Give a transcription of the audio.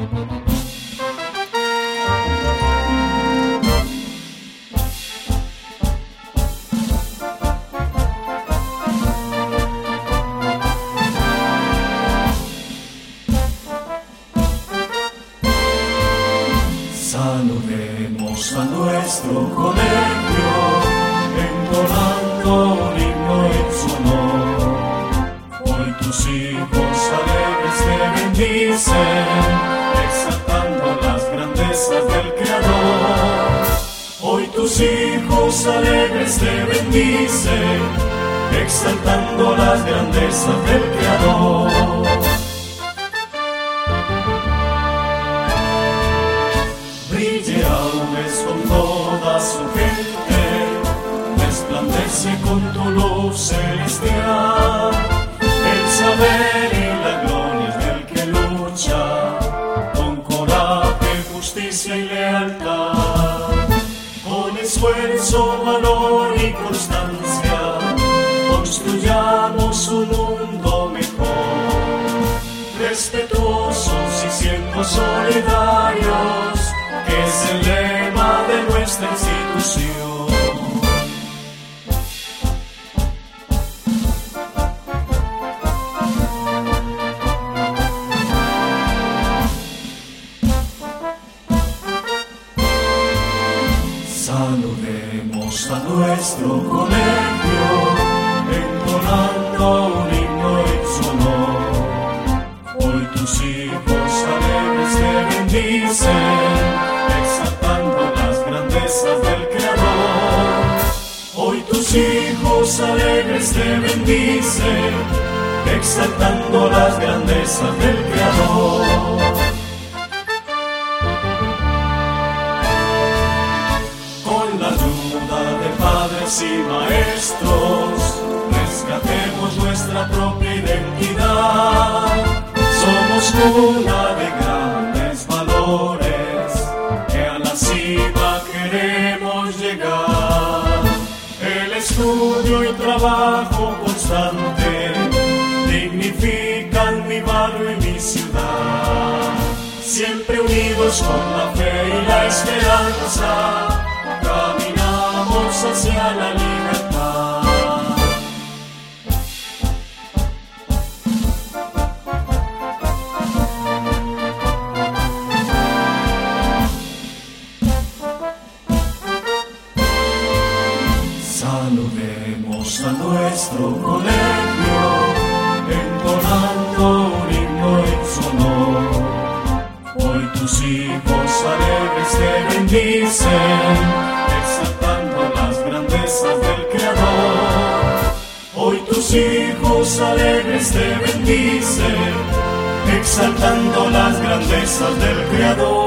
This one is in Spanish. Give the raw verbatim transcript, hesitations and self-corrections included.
Saludemos a nuestro colegio, entonando un himno en su honor. Hoy tus hijos alegres te bendicen, exaltando las grandezas del Creador. Hoy tus hijos alegres te bendicen, exaltando las grandezas del Creador. Brille alves con toda su gente, resplandece con tu luz celestial. El saber y la gloria es del que lucha, con coraje, justicia y lealtad. Con esfuerzo, valor y constancia, construyamos un mundo mejor. Respetuosos y siendo solidarios, que es el lema de nuestra institución. Saludemos a nuestro colegio, entonando un himno en su honor. Hoy tus hijos alegres te bendicen, exaltando las grandezas del Creador. Hoy tus hijos alegres te bendicen, exaltando las grandezas del Creador. Con la ayuda de padres y maestros, rescatemos nuestra propia identidad. Somos cuna de grandes valores, que a la cima queremos llegar. El estudio y trabajo constante dignifican mi barrio y mi ciudad. Siempre unidos con la fe y la esperanza, caminamos hacia la libertad. Saludemos a nuestro colegio, entonando un himno en su honor. Hoy tus hijos alegres te bendicen, exaltando las grandezas del Creador. Hoy tus hijos alegres te bendicen, exaltando las grandezas del Creador.